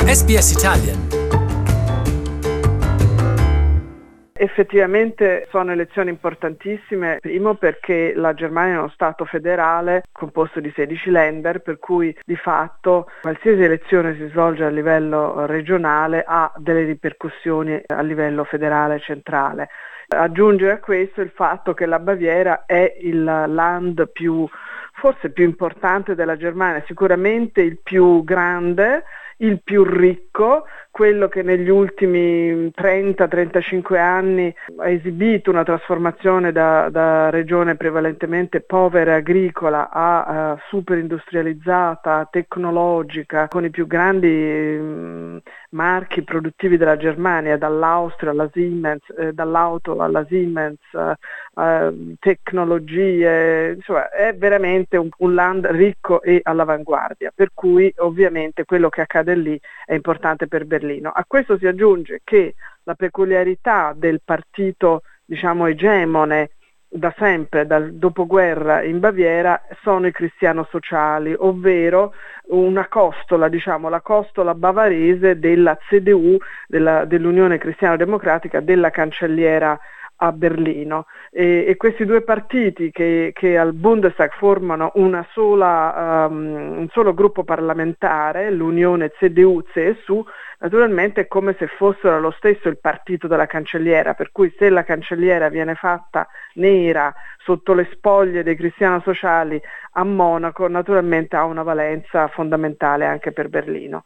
SBS Italian. Effettivamente sono elezioni importantissime, primo perché la Germania è uno Stato federale composto di 16 Länder, per cui di fatto qualsiasi elezione si svolge a livello regionale ha delle ripercussioni a livello federale centrale. Aggiungere a questo il fatto che la Baviera è il land forse più importante della Germania, sicuramente il più grande, il più ricco, quello che negli ultimi 30-35 anni ha esibito una trasformazione da regione prevalentemente povera e agricola a super industrializzata, tecnologica, con i più grandi marchi produttivi della Germania, dall'Austria alla Siemens, dall'auto alla Siemens, tecnologie, insomma è veramente un land ricco e all'avanguardia, per cui ovviamente quello che accade lì è importante per Berlino. A questo si aggiunge che la peculiarità del partito, egemone da sempre, dal dopoguerra in Baviera, sono i cristiano-sociali, ovvero una costola, la costola bavarese della CDU, dell'Unione Cristiano-Democratica, della cancelliera a Berlino, e questi due partiti che al Bundestag formano un solo gruppo parlamentare, l'unione CDU-CSU, naturalmente è come se fossero lo stesso il partito della cancelliera, per cui se la cancelliera viene fatta nera sotto le spoglie dei cristiano-sociali a Monaco, naturalmente ha una valenza fondamentale anche per Berlino.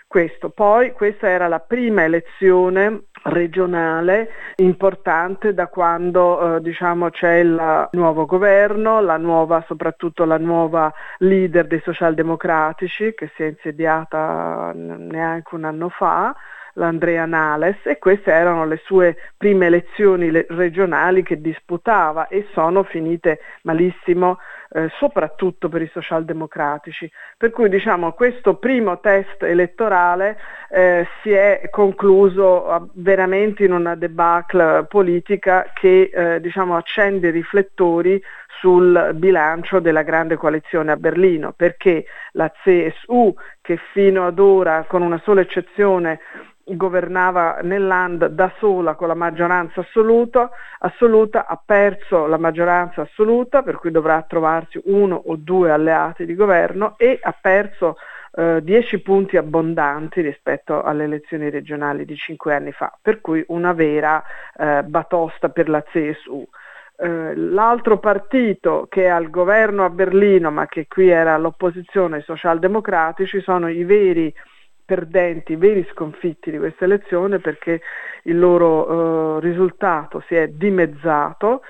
Questa era la prima elezione regionale importante da quando c'è il nuovo governo, soprattutto la nuova leader dei socialdemocratici che si è insediata neanche un anno fa, l'Andrea Nahles, e queste erano le sue prime elezioni regionali che disputava e sono finite malissimo, soprattutto per i socialdemocratici. Per cui questo primo test elettorale si è concluso veramente in una debacle politica che accende i riflettori sul bilancio della grande coalizione a Berlino, perché la CSU, che fino ad ora, con una sola eccezione, governava nel land da sola con la maggioranza assoluta, ha perso la maggioranza assoluta, per cui dovrà trovarsi uno o due alleati di governo, e ha perso 10 punti abbondanti rispetto alle elezioni regionali di 5 anni fa, per cui una vera batosta per la CSU. L'altro partito che è al governo a Berlino, ma che qui era all'opposizione, i socialdemocratici, sono i veri perdenti, i veri sconfitti di questa elezione, perché il loro risultato si è dimezzato,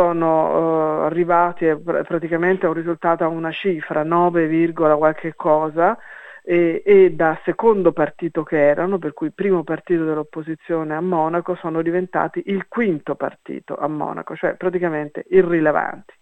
sono arrivati praticamente a un risultato, a una cifra 9, qualche cosa, e da secondo partito che erano, per cui primo partito dell'opposizione a Monaco, sono diventati il quinto partito a Monaco, cioè praticamente irrilevanti.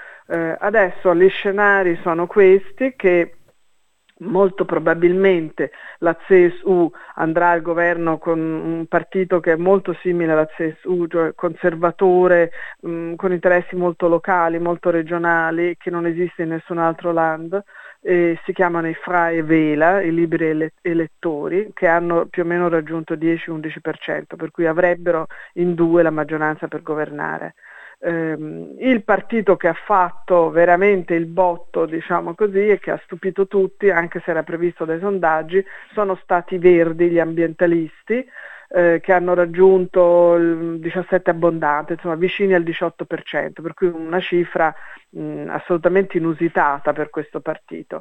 Adesso gli scenari sono questi, che molto probabilmente la CSU andrà al governo con un partito che è molto simile alla CSU, cioè conservatore, con interessi molto locali, molto regionali, che non esiste in nessun altro land. Si chiamano i Freie Wähler, i liberi elettori, che hanno più o meno raggiunto 10-11%, per cui avrebbero in due la maggioranza per governare. Il partito che ha fatto veramente il botto, e che ha stupito tutti, anche se era previsto dai sondaggi, sono stati i Verdi, gli ambientalisti, che hanno raggiunto il 17 abbondante, insomma vicini al 18%, per cui una cifra assolutamente inusitata per questo partito.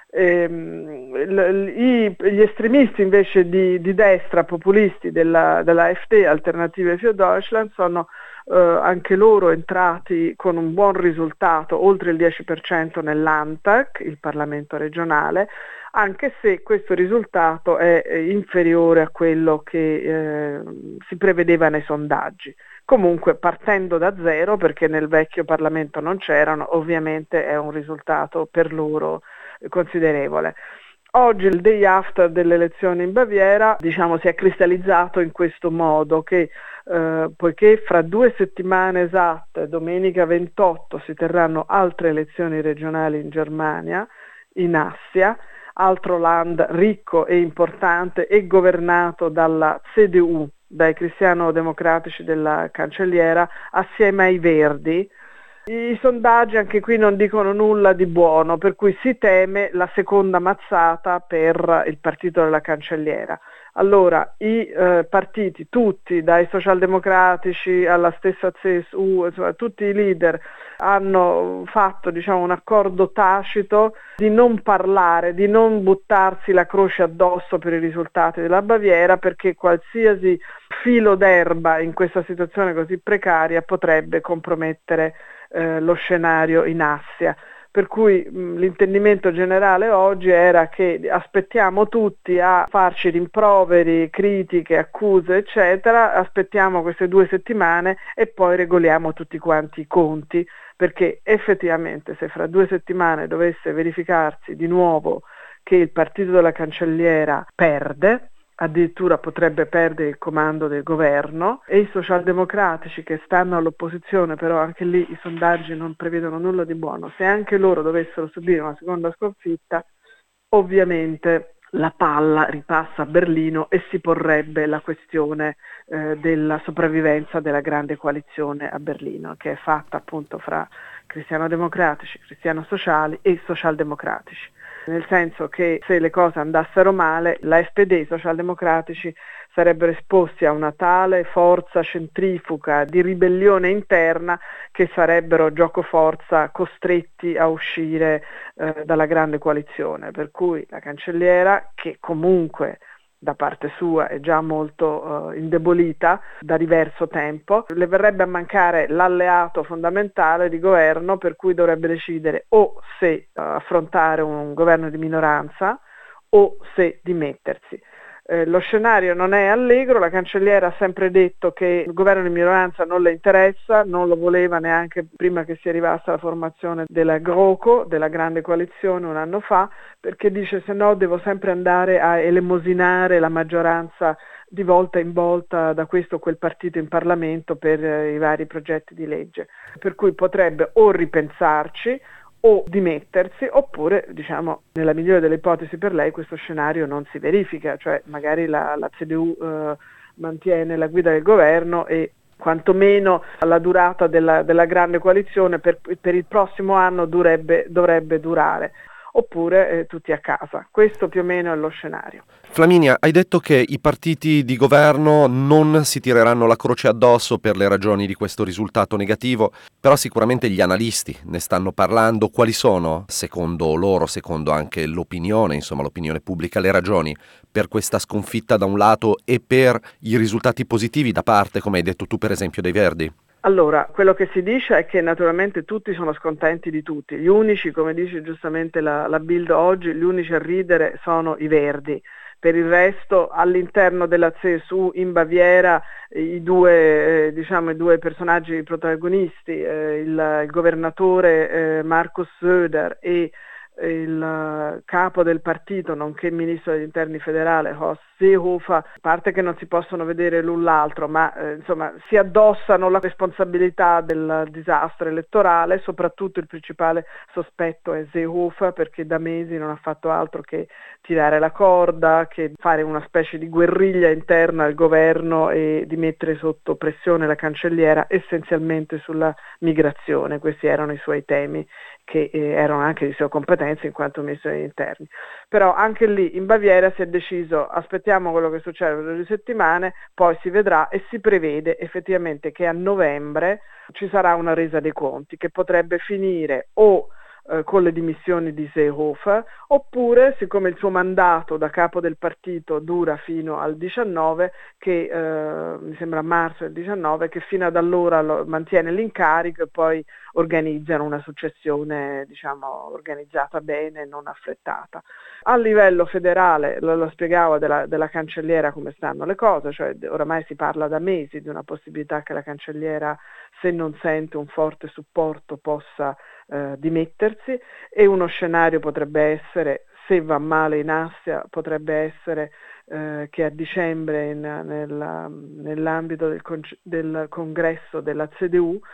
Gli estremisti invece di destra, populisti della AfD, Alternative für Deutschland, sono anche loro entrati con un buon risultato, oltre il 10% nell'Landtag, il Parlamento regionale, anche se questo risultato è inferiore a quello che si prevedeva nei sondaggi. Comunque, partendo da zero, perché nel vecchio Parlamento non c'erano, ovviamente è un risultato per loro considerevole. Oggi, il day after delle elezioni in Baviera, si è cristallizzato in questo modo che poiché fra 2 settimane esatte, domenica 28, si terranno altre elezioni regionali in Germania, in Assia, altro land ricco e importante e governato dalla CDU, dai cristiano-democratici della cancelliera, assieme ai Verdi. I sondaggi anche qui non dicono nulla di buono, per cui si teme la seconda mazzata per il partito della cancelliera. Allora, i partiti, tutti, dai socialdemocratici alla stessa CSU, insomma, tutti i leader hanno fatto, diciamo, un accordo tacito di non parlare, di non buttarsi la croce addosso per i risultati della Baviera, perché qualsiasi filo d'erba in questa situazione così precaria potrebbe compromettere lo scenario in Assia. Per cui l'intendimento generale oggi era che aspettiamo tutti a farci rimproveri, critiche, accuse, eccetera, aspettiamo queste 2 settimane e poi regoliamo tutti quanti i conti, perché effettivamente se fra 2 settimane dovesse verificarsi di nuovo che il partito della cancelliera perde, addirittura potrebbe perdere il comando del governo, e i socialdemocratici che stanno all'opposizione, però anche lì i sondaggi non prevedono nulla di buono, se anche loro dovessero subire una seconda sconfitta, ovviamente la palla ripassa a Berlino e si porrebbe la questione della sopravvivenza della grande coalizione a Berlino, che è fatta appunto fra cristiano-democratici, cristiano-sociali e socialdemocratici. Nel senso che se le cose andassero male, la SPD e i socialdemocratici sarebbero esposti a una tale forza centrifuga di ribellione interna che sarebbero giocoforza costretti a uscire dalla grande coalizione. Per cui la cancelliera, che comunque da parte sua è già molto indebolita da diverso tempo, le verrebbe a mancare l'alleato fondamentale di governo, per cui dovrebbe decidere o se affrontare un governo di minoranza o se dimettersi. Lo scenario non è allegro, la cancelliera ha sempre detto che il governo di minoranza non le interessa, non lo voleva neanche prima che si arrivasse alla formazione della GroKo, della grande coalizione un anno fa, perché dice se no devo sempre andare a elemosinare la maggioranza di volta in volta da questo o quel partito in Parlamento per i vari progetti di legge, per cui potrebbe o ripensarci o dimettersi, oppure, diciamo, nella migliore delle ipotesi per lei questo scenario non si verifica, cioè magari la CDU mantiene la guida del governo e quantomeno la durata della grande coalizione per il prossimo anno dovrebbe durare, oppure tutti a casa. Questo più o meno è lo scenario. Flaminia, hai detto che i partiti di governo non si tireranno la croce addosso per le ragioni di questo risultato negativo, però sicuramente gli analisti ne stanno parlando. Quali sono, secondo loro, secondo anche l'opinione, insomma l'opinione pubblica, le ragioni per questa sconfitta da un lato e per i risultati positivi da parte, come hai detto tu per esempio, dei Verdi? Allora, quello che si dice è che naturalmente tutti sono scontenti di tutti. Gli unici, come dice giustamente la Bild oggi, gli unici a ridere sono i Verdi. Per il resto, all'interno della CSU in Baviera, i due personaggi protagonisti, il governatore Markus Söder e il capo del partito, nonché ministro degli interni federale, Horst Seehofer, a parte che non si possono vedere l'un l'altro, ma insomma si addossano la responsabilità del disastro elettorale. Soprattutto il principale sospetto è Seehofer, perché da mesi non ha fatto altro che tirare la corda, che fare una specie di guerriglia interna al governo e di mettere sotto pressione la cancelliera essenzialmente sulla migrazione. Questi erano i suoi temi, che erano anche di sua competenza in quanto ministro degli interni. Però anche lì in Baviera si è deciso aspettiamo quello che succede per 2 settimane, poi si vedrà, e si prevede effettivamente che a novembre ci sarà una resa dei conti che potrebbe finire o con le dimissioni di Seehofer, oppure, siccome il suo mandato da capo del partito dura fino al 19, che mi sembra marzo del 19, che fino ad allora mantiene l'incarico e poi organizzano una successione, diciamo, organizzata bene, non affrettata. A livello federale, lo spiegavo della cancelliera come stanno le cose, cioè oramai si parla da mesi di una possibilità che la cancelliera, se non sente un forte supporto, possa dimettersi, e uno scenario potrebbe essere, se va male in Assia, potrebbe essere che a dicembre nell'ambito del congresso della CDU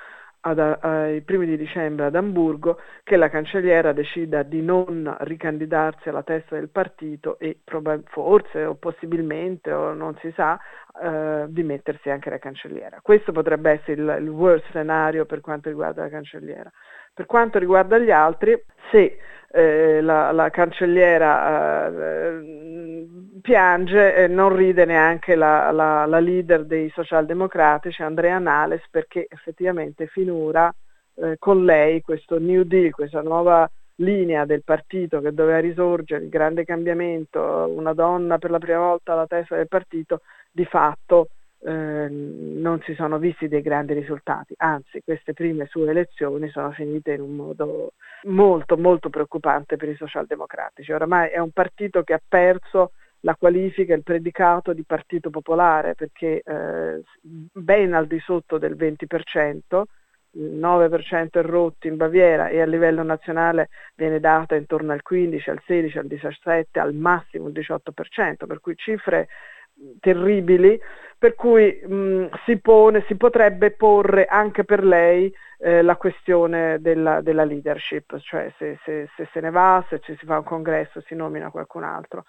ai primi di dicembre ad Amburgo che la cancelliera decida di non ricandidarsi alla testa del partito e forse o possibilmente, o non si sa, di mettersi anche la cancelliera. Questo potrebbe essere il worst scenario per quanto riguarda la cancelliera. Per quanto riguarda gli altri, se la cancelliera piange, non ride neanche la leader dei socialdemocratici, Andrea Nales, perché effettivamente finora con lei questo New Deal, questa nuova linea del partito che doveva risorgere, il grande cambiamento, una donna per la prima volta alla testa del partito, di fatto non si sono visti dei grandi risultati, anzi queste prime sue elezioni sono finite in un modo molto molto preoccupante per i socialdemocratici. Oramai è un partito che ha perso la qualifica, il predicato di partito popolare, perché ben al di sotto del 20%, il 9% è rotto in Baviera e a livello nazionale viene data intorno al 15, al 16, al 17, al massimo il 18%, per cui cifre terribili, per cui si potrebbe porre anche per lei la questione della leadership, cioè se ne va, se ci si fa un congresso, si nomina qualcun altro.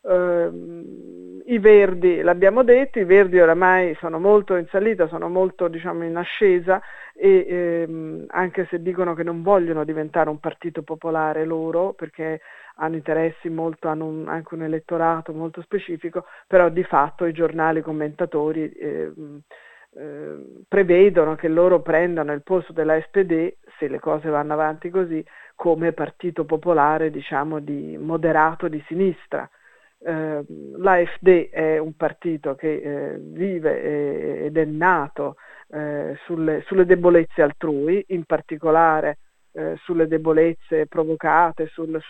I Verdi, l'abbiamo detto, i Verdi oramai sono molto in salita, sono molto in ascesa e anche se dicono che non vogliono diventare un partito popolare loro, perché hanno interessi molto, hanno anche un elettorato molto specifico, però di fatto i giornali commentatori prevedono che loro prendano il posto della SPD, se le cose vanno avanti così, come partito popolare di moderato di sinistra. L'AfD è un partito che vive ed è nato sulle debolezze altrui, in particolare sulle debolezze provocate,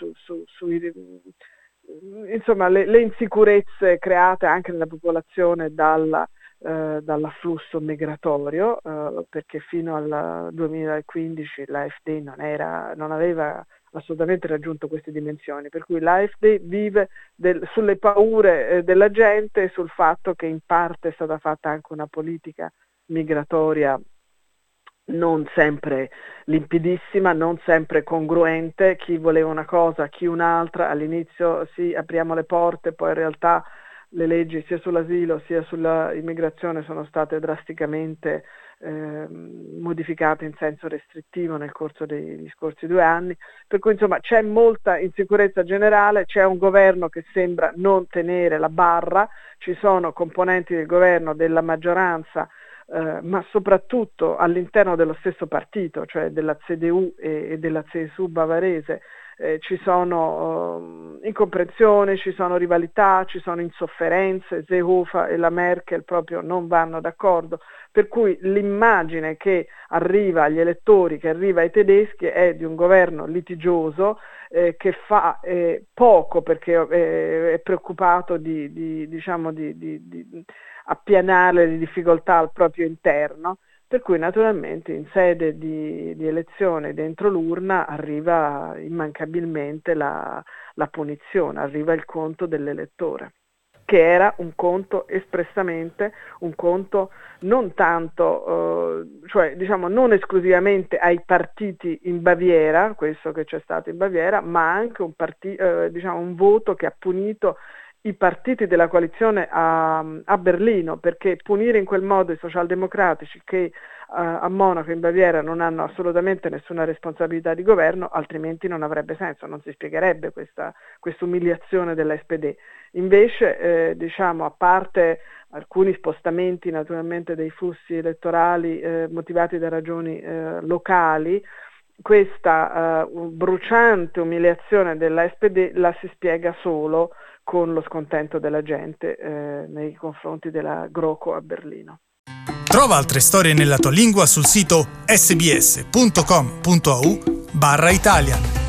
insomma le insicurezze create anche nella popolazione dall'afflusso migratorio, perché fino al 2015 l'AfD non aveva assolutamente raggiunto queste dimensioni, per cui l'AfD vive sulle paure della gente e sul fatto che in parte è stata fatta anche una politica migratoria non sempre limpidissima, non sempre congruente, chi voleva una cosa, chi un'altra, all'inizio sì, apriamo le porte, poi in realtà le leggi sia sull'asilo sia sull'immigrazione sono state drasticamente modificate in senso restrittivo nel corso degli scorsi 2 anni, per cui insomma c'è molta insicurezza generale, c'è un governo che sembra non tenere la barra, ci sono componenti del governo, della maggioranza, ma soprattutto all'interno dello stesso partito, cioè della CDU e della CSU bavarese, ci sono incomprensioni, ci sono rivalità, ci sono insofferenze, Seehofer e la Merkel proprio non vanno d'accordo, per cui l'immagine che arriva agli elettori, che arriva ai tedeschi è di un governo litigioso che fa poco perché è preoccupato di appianare le difficoltà al proprio interno, per cui naturalmente in sede di elezione dentro l'urna arriva immancabilmente la punizione, arriva il conto dell'elettore, che era un conto espressamente, un conto non tanto, non esclusivamente ai partiti in Baviera, questo che c'è stato in Baviera, ma anche un voto che ha punito i partiti della coalizione a Berlino, perché punire in quel modo i socialdemocratici che a Monaco in Baviera non hanno assolutamente nessuna responsabilità di governo, altrimenti non avrebbe senso, non si spiegherebbe questa umiliazione della SPD. Invece a parte alcuni spostamenti naturalmente dei flussi elettorali motivati da ragioni locali, questa bruciante umiliazione della SPD la si spiega solo con lo scontento della gente nei confronti della GroKo a Berlino. Trova altre storie nella tua lingua sul sito sbs.com.au/Italian.